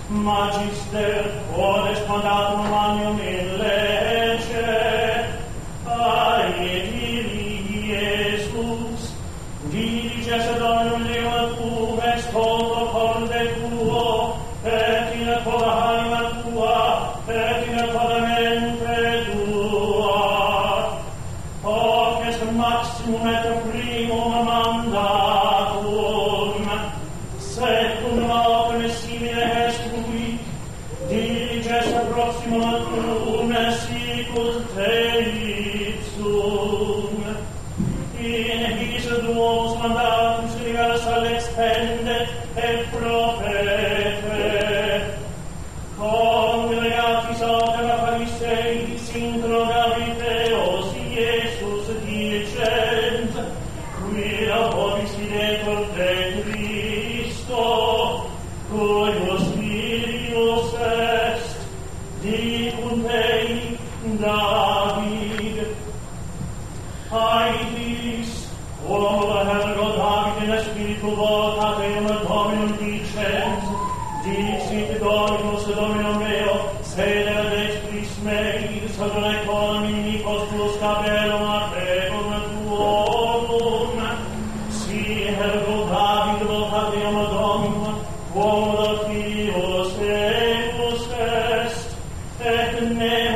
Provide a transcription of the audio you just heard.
Magister, odes mandatum magnum in lege, aetiri Iesus, diliges ad omnium lema tuum ex toto corde tuo, et in toda anima tua, et in toda mente tua. Hoc est maximum et primum mandatum, secundum autem simile est cui, diliges proximum tuum sicut te ipsum. In his duos mandatum universal expendet et profete, congregatis autem Phariseis interrogaviteos Iesus dicent, quia vobis videtur de Christo, cuius filius est, dicunt ei David. Aetis, quo ergo David in spiritu votatem Dominum dicens, dixit Dominus Dominum meo, sede dextris mei, sodre conimicos tuus capellum aprecum tuorum. Si ergo David votatem Dominum, quo Fius Deus est, et ne